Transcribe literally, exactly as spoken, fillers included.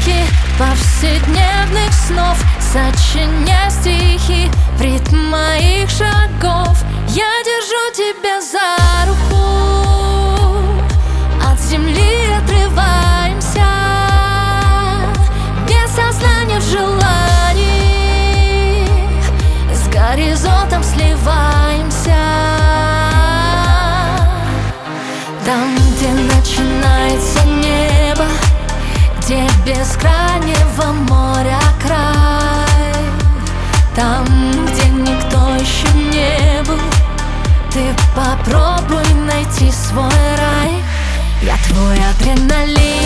ночи повседневных снов, сочиняя стихи в ритм моих шагов. Я держу тебя за руку, от земли отрываемся, без сознания в желании, с горизонтом сливаемся. Там, где начинается небо, где бескрайнего моря край, там, где никто еще не был, ты попробуй найти свой рай. Я твой адреналин,